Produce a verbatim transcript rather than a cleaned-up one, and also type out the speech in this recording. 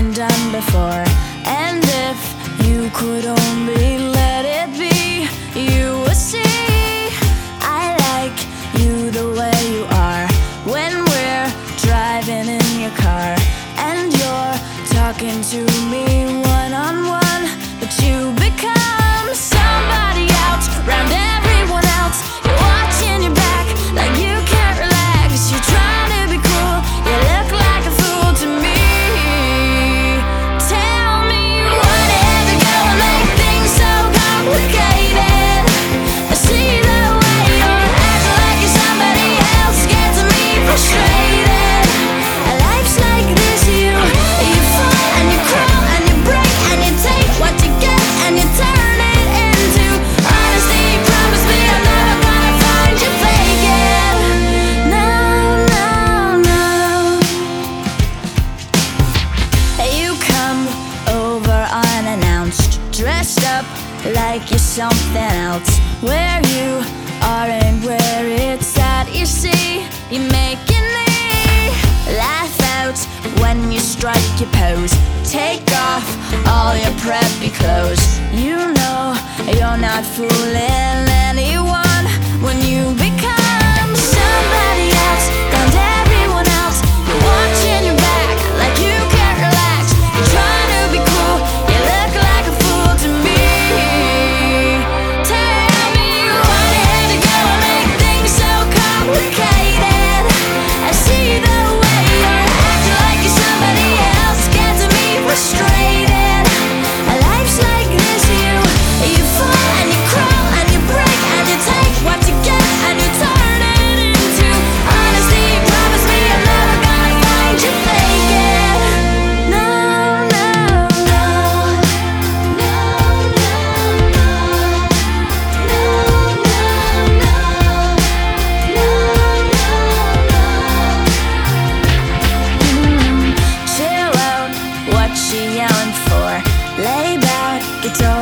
been done before. And if you could only let it be, you would see I like you the way you are. When we're driving in your car and you're talking to me one-on-one, but you become somebody else round everyone else. You're watching your back like you can't relax. You're trying to be cool, you look like a fool to me. Tell me what is it gonna make things so complicated? I see the way you're acting like you're somebody else, gets me frustrated. Life's like this, you you fall and you crawl and you break and you take what you get and you turn it into honesty. Promise me I'm never gonna find you faking. No, no, no. You come over unannounced, dressed up like you're something else. Where you are and where it's at, you see, you're making me laugh out when you strike your pose. Take off all your preppy clothes. You know you're not fooling anyone when you become somebody else round everyone else. You're watching your back like you can't relax. You're trying to be cool, you look like a fool to me. Tell me what is it gonna make things so complicated? I see the way you're acting like you're somebody else, gets me frustrated. Life's like this, you you fall and you crawl and you break and you take what you get and you turn it into honesty. Promise me I'm never gonna find you faking. No, no, no, no, Chill out, what she yelling for? Lay back, guitar